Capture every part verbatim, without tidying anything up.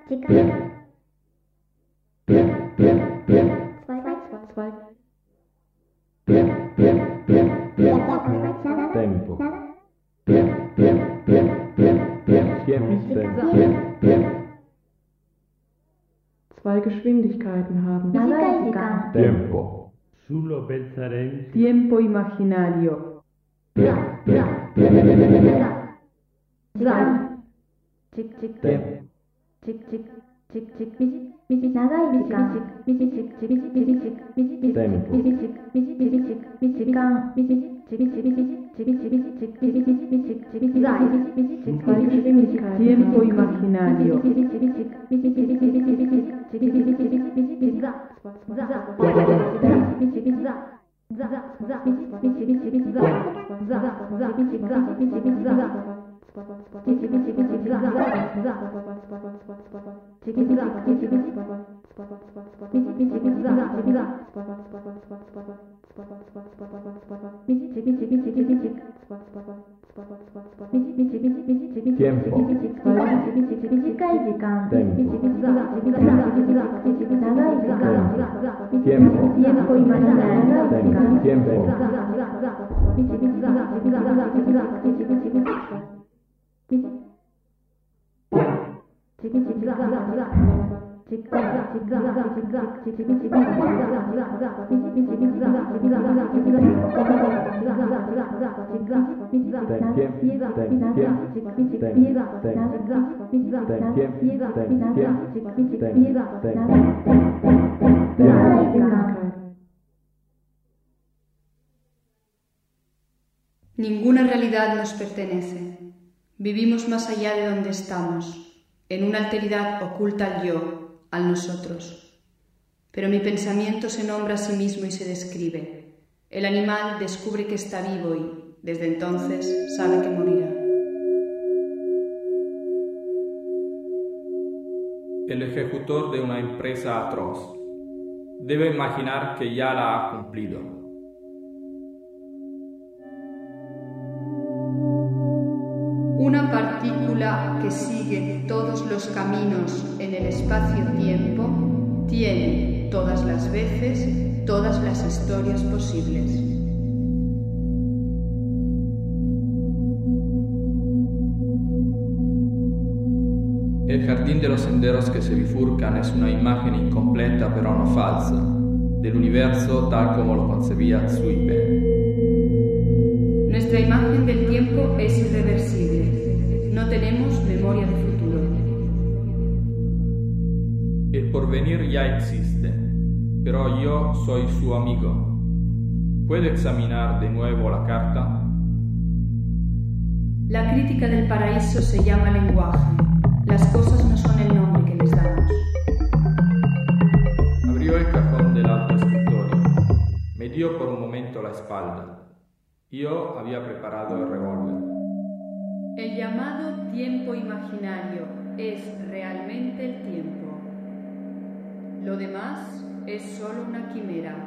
Chica, chica, chica, chica, chica, zwei, zwei, chica, chica, chica, chica, nada, Tempo. nada, Tiempo. zwei Geschwindigkeiten haben, 長い時間 Tempo. Sullo Belzarencio. Tiempo imaginario. 時間チクチク Tempo. チクチクチクチクみじみじ長い時間みじみじみじみじみじみじみじ Tempo. みじみじみじみじみじ時間みじみじちびちびちびちびちびちびちびちびちびちびちびちびちびちびち zwei Geschwindigkeiten, Tiempo imaginario. Tiempo. 短い時間 Tempo. 長い時間 Tiempo. Tiempo imaginario. Tempo. Ninguna realidad nos pertenece. Vivimos más allá de donde estamos, en una alteridad oculta al yo, al nosotros. Pero mi pensamiento se nombra a sí mismo y se describe. El animal descubre que está vivo y, desde entonces, sabe que morirá. El ejecutor de una empresa atroz debe imaginar que ya la ha cumplido. Una partícula que sigue todos los caminos en el espacio-tiempo tiene todas las veces todas las historias posibles. El jardín de los senderos que se bifurcan es una imagen incompleta pero no falsa del universo tal como lo concebía Zui Pen. Nuestra imagen del tiempo es irreversible. No tenemos memoria de futuro. El porvenir ya existe, pero yo soy su amigo. ¿Puede examinar de nuevo la carta? La crítica del paraíso se llama lenguaje. Las cosas no son el nombre que les damos. Abrió el cajón del alto escritorio. Me dio por un momento la espalda. Yo había preparado el revólver. El llamado tiempo imaginario es realmente el tiempo. Lo demás es solo una quimera.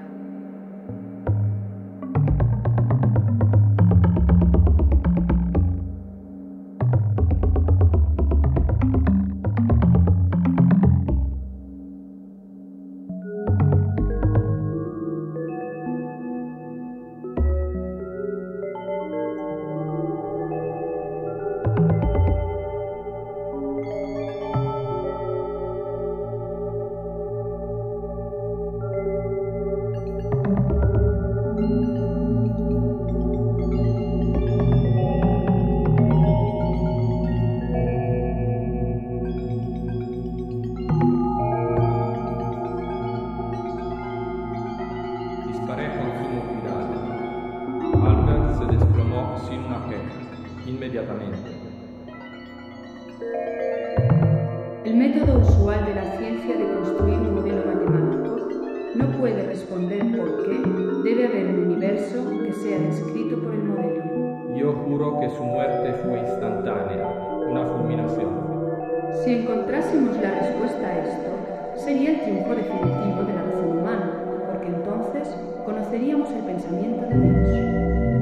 inmediatamente. El método usual de la ciencia de construir un modelo matemático no puede responder por qué debe haber un universo que sea descrito por el modelo. Yo juro que su muerte fue instantánea, una fulminación. Si encontrásemos la respuesta a esto, sería el triunfo definitivo de la razón humana, porque entonces conoceríamos el pensamiento de Dios.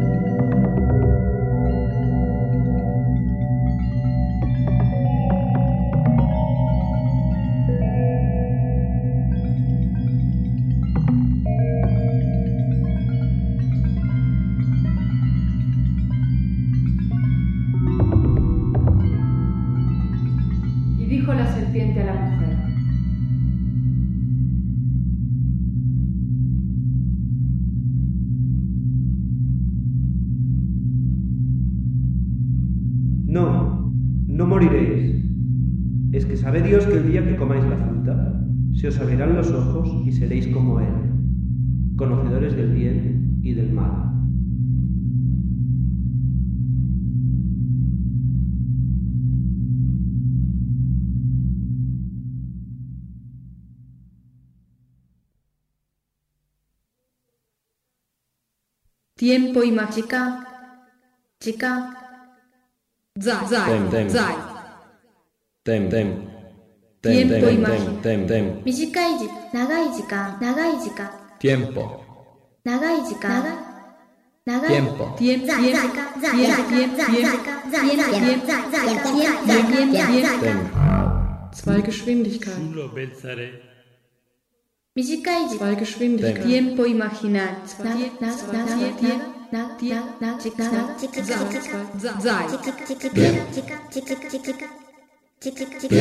Dijo la serpiente a la mujer: No, no moriréis. Es que sabe Dios que el día que comáis la fruta, se os abrirán los ojos y seréis como Él, conocedores del bien y del mal. Tiempo y mágica, chica, zai, Tem, tem. zai. Tem, tem. Tem, Tiempo y tem, magia. tem, tem, tem. 短い時長い時間長い時間 Tiempo. 長い時間長い Tiempo. Tiempo, 在在か在在か在在か在在か在在か Tem. Zwei Geschwindigkeiten. Sulo Belzare, 短い時間 Zwei Geschwindigkeiten. tiempo imaginar. なななななななチカチカチカチカ Zai. チカチカチカチカチカチカチカチカ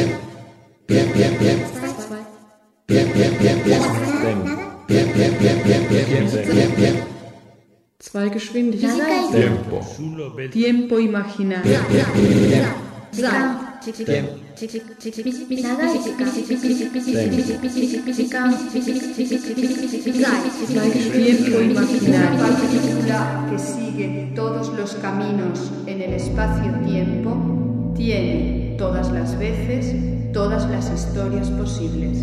Tem. Zwei Geschwindigkeiten. 長い Tiempo. Sulo Belzare, Tiempo imaginar. 時間チキチキチキチキチキ長い時間チキチキチキチキチキチキ時間チキチキチキチキチキ Tiempo imaginar. Partícula que sigue todos los caminos en el espacio-tiempo tiene todas las veces todas las historias posibles.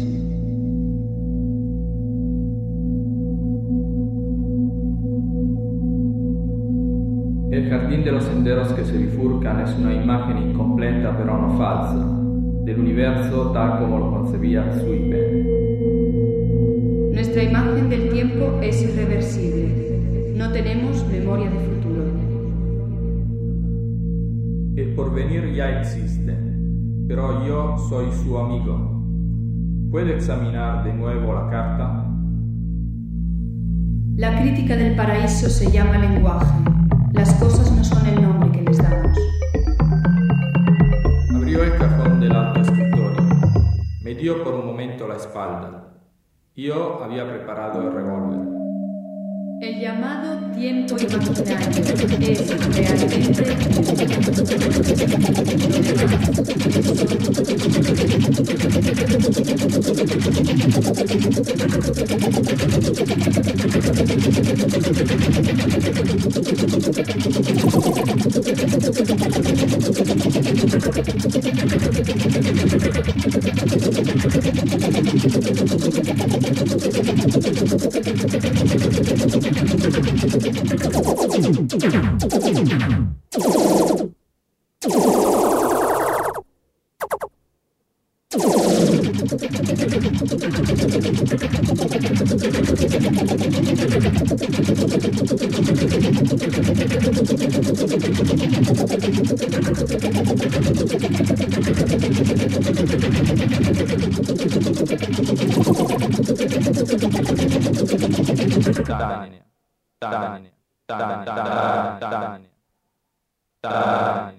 El jardín de los senderos que se bifurcan es una imagen incompleta pero no falsa del universo tal como lo concebía Zwipen. Nuestra imagen del tiempo es irreversible. No tenemos memoria de futuro. El porvenir ya existe, pero yo soy su amigo. ¿Puedo examinar de nuevo la carta? La crítica del paraíso se llama lenguaje. Las cosas no son el nombre que les damos. Abrió el cajón del alto escritorio. Me dio por un momento la espalda. Yo había preparado el revólver. El llamado tiempo imaginario es realmente Dania, Dania, Dania, Dania, Dania,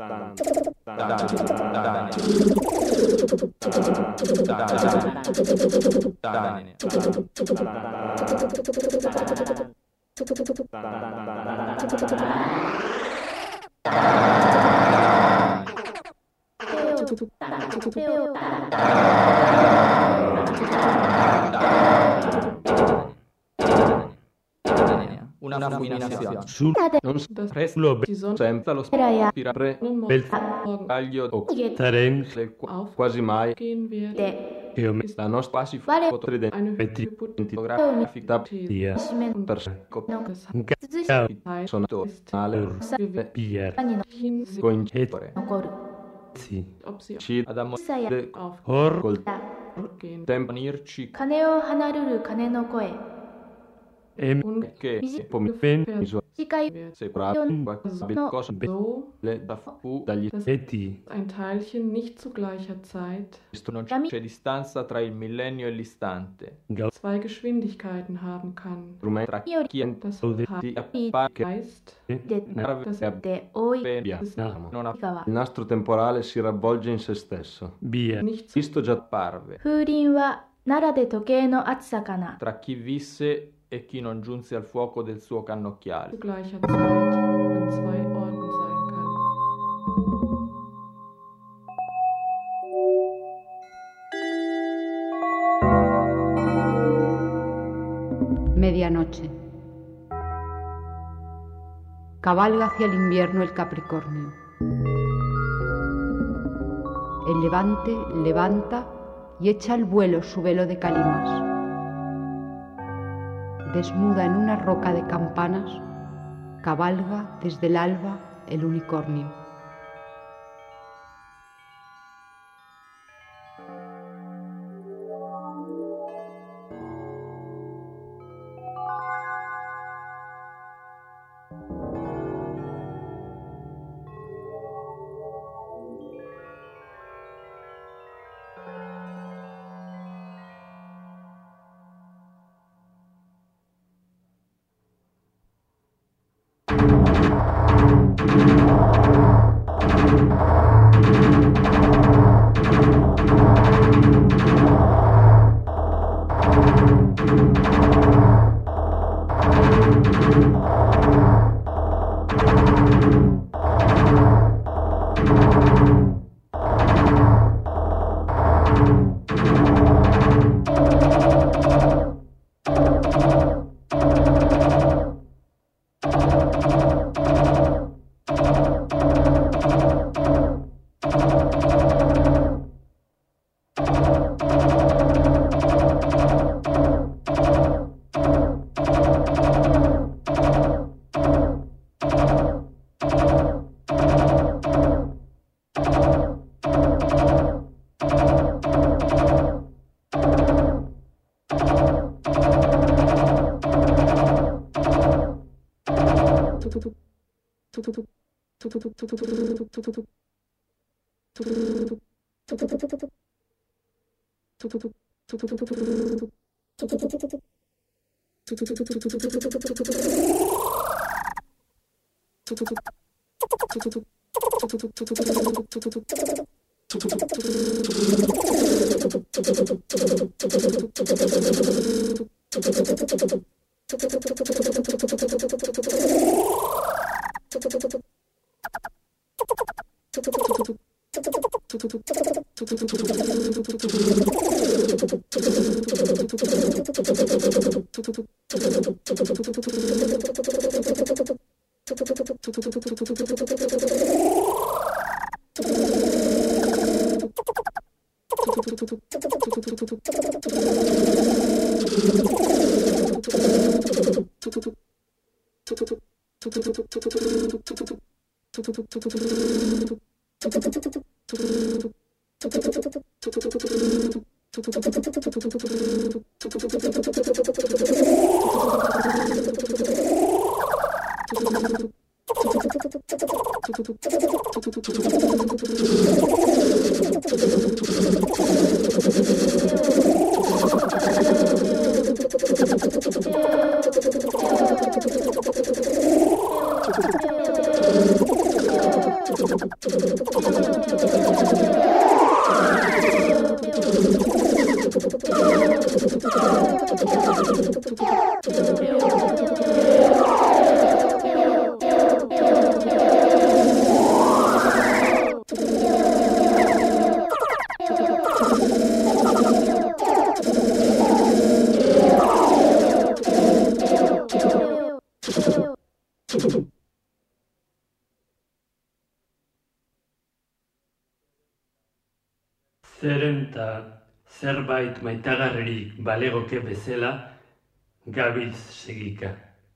Una fulminazione. Non Das resto die Sonne senza lo Raya. spirare morgen taglio o Tarem. qu- quasi mai aufgehen wird, De. che ho messo la nostra quasi Vale. fotodente eine metti Hypothese grafica These Shimen. per No. das Tsuzushi. Zeit sono ist ale gewählt, pier hinsichtlich, coincidere Nokoru. ob sie ci adamo Saya. de aufgehen hor col tempo tempo 鐘を離るる鐘の声。 em und che Misi- poi ben miso 次回 wird separato so, cosa so, le da fu dagli dass eti ein Teilchen nicht zu gleicher Zeit Non c'è distanza tra il millennio e l'istante. zwei Geschwindigkeiten haben kann. tra Io- chi è Das di heißt, che heißt, de, dass de, oi, via Non ha gawa. il nastro temporale si ravvolge in se stesso via nichts visto già parve. 風鈴は奈良で時計の暑さかな。 Tra chi visse e chi non giunse al fuoco del suo zu cannocchiale. gleicher Zeit an zwei Orten sein kann. Medianoche. Cabalga hacia el invierno el Capricornio. El levante levanta y echa al vuelo su velo de calimas. Desnuda en una roca de campanas, cabalga desde el alba el unicornio. Thank you. Zeren eta zerbait maitagarririk balegoke bezala, gabiltz segika.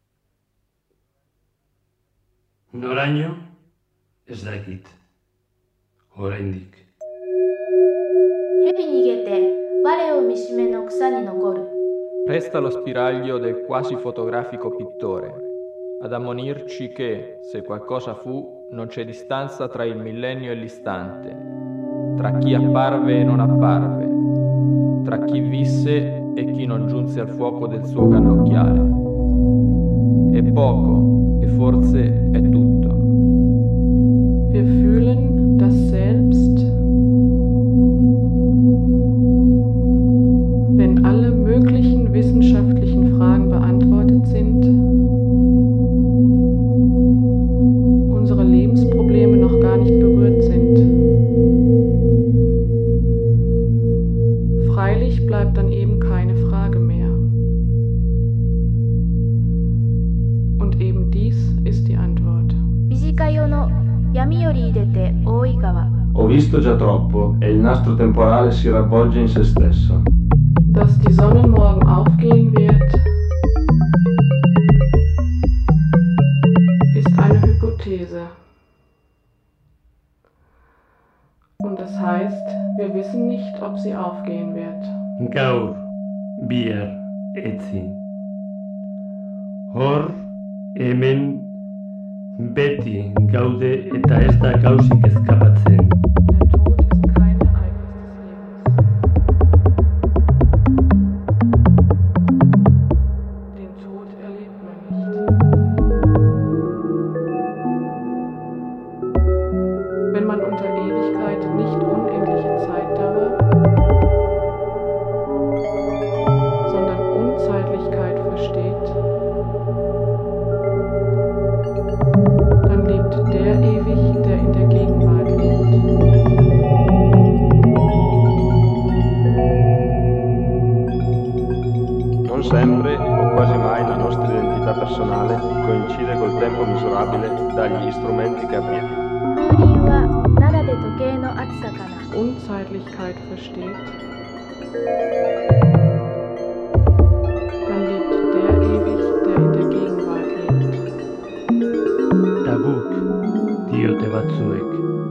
Noraino, ez dakit. Oraindik. 蛇逃げて我を見しめの草に残る。 Resta lo spiraglio del quasi fotografico pittore, ad ammonirci che, se qualcosa fu, non c'è distanza tra il millennio e l'istante, tra chi apparve e non apparve, tra chi visse e chi non giunse al fuoco del suo cannocchiale. È poco, e forse è tutto. Wir fühlen das Selbst, wenn alle möglichen wissenschaftlichen Fragen beantwortet sind, unsere Lebensprobleme noch gar nicht berührt sind. Freilich bleibt dann eben keine Frage mehr. Und eben dies ist die Antwort. 短い世の闇より出て大井川。 Ho visto già troppo e il nastro temporale si ravvolge in se stesso. Dass die Sonne morgen aufgehen wird, ist eine Hypothese. Und das heißt, wir wissen nicht, ob sie aufgehen wird. Gaur, bihar, etzi. Hor, hemen, beti gaude eta ez da gausik eskapatzen. Der Tod ist kein Ereignis des Lebens. Den Tod erlebt man nicht. Wenn man unter Ewigkeit nicht unendliche Zeitdauer, sondern Unzeitlichkeit versteht, dann lebt der ewig, der in der Gegenwart lebt. Non sempre o quasi mai la nostra identità personale coincide col tempo misurabile dagli strumenti che abbiamo. 風鈴は奈良で時計の暑さかな。 Unzeitlichkeit versteht, dann lebt der ewig, der in der Gegenwart lebt. Eta guk, diote batzuek.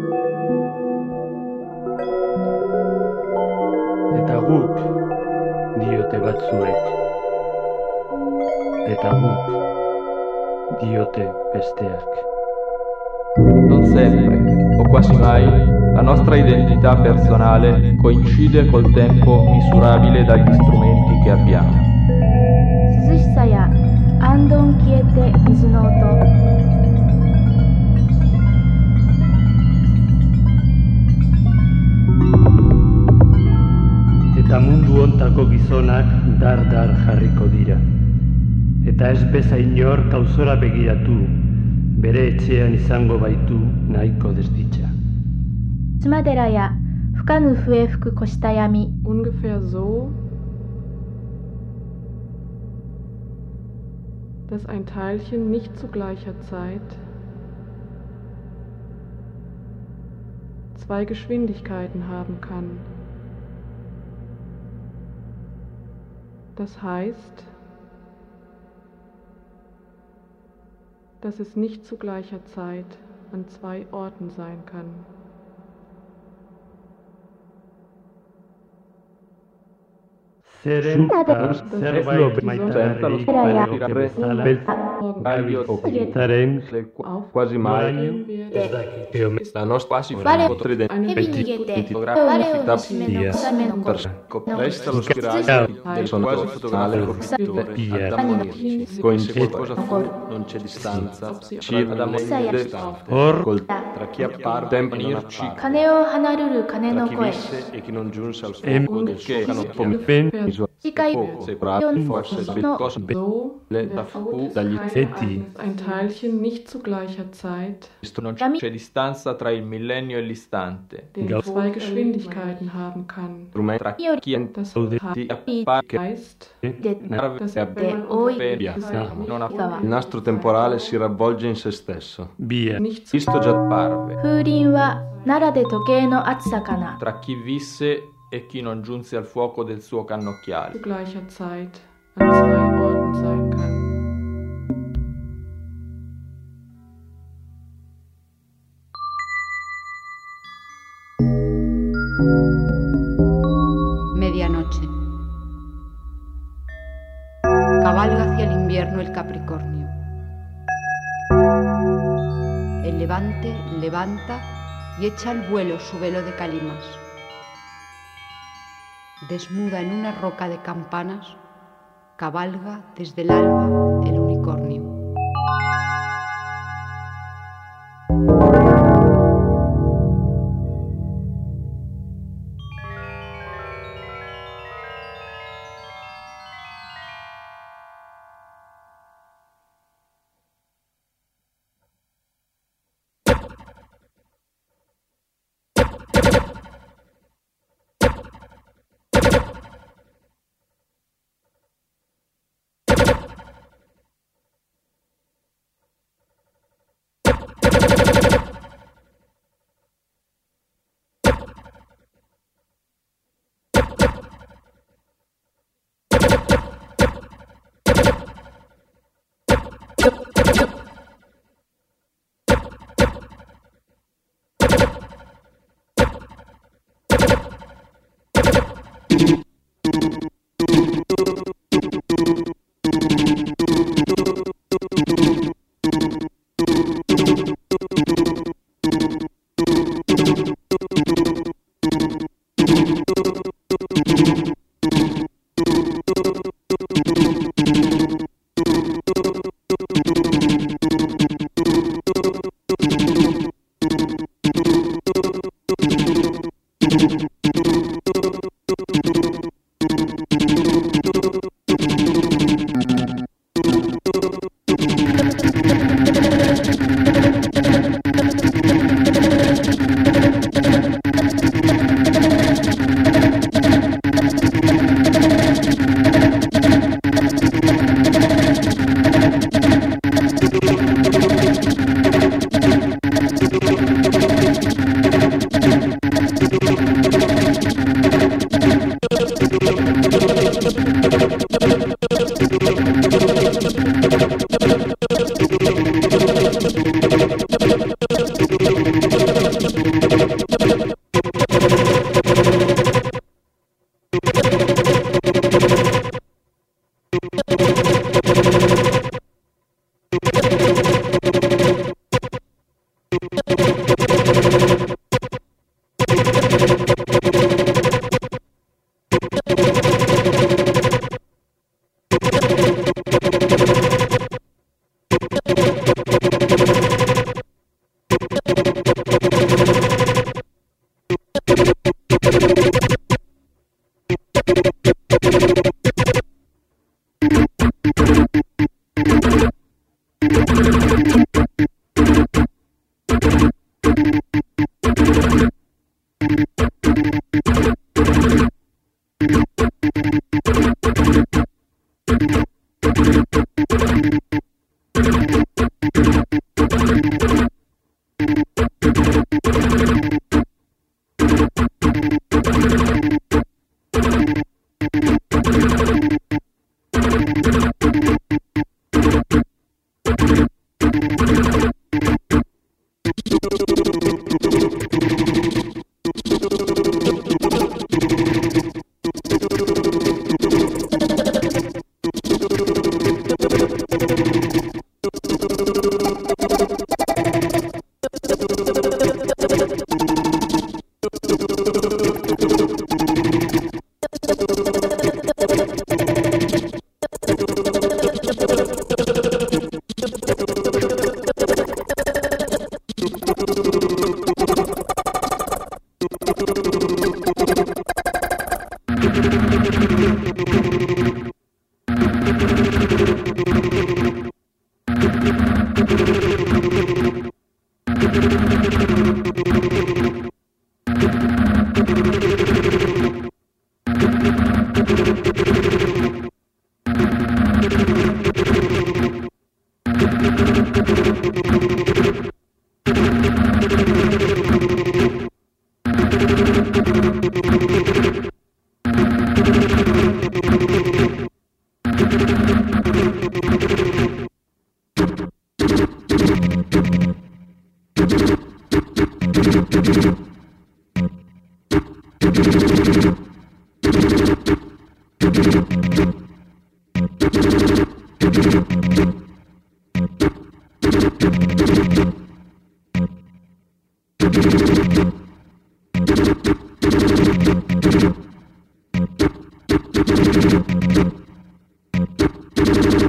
Eta guk, diote batzuek. Eta guk, diote besteak. Non sempre, o quasi mai, la nostra identità personale coincide col tempo misurabile dagli strumenti che abbiamo. 涼しさや安どん消えて水の音。 Eta mundu ontako gizonak dar-dar jarriko dira. Eta ez beza inor kauzora begiratu, bere etxean izango baitu nahiko desditxa. 島寺や深ぬ笛吹く越した闇。 Ungefähr so, dass ein Teilchen nicht zu gleicher Zeit zwei Geschwindigkeiten haben kann. Das heißt, dass es nicht zu gleicher Zeit an zwei Orten sein kann. Zeren eta zerbait maitagarririk balegoke bezala, beltzaren quasi mai ez dakit. la nostra quasi Vale. identità resta lo spiraglio del quasi fotografico pittore ad ammonirci coincide cosa fu non c'è distanza ci ad ammonire col tra chi appare tempo nirci 鐘を離るる鐘 tra の chi 声。 visse e chi non giunse al fuoco del suo canoppo ein Teilchen nicht zu gleicher Zeit non c'è distanza tra il millennio e l'istante, den zwei Geschwindigkeiten haben kann. Das heißt, dass er il nastro temporale si ravvolge in se stesso. Cristo già apparve. 風鈴は奈良で時計の熱さかな。 Tra chi visse e chi non giunse al fuoco del suo cannocchiale. Zu gleicher Zeit an zwei Orten sein kann. Medianoche. Cabalga hacia el invierno el Capricornio. El levante levanta y echa al vuelo su velo de calimas. Desnuda en una roca de campanas, cabalga desde el alba el unicornio. Thank you.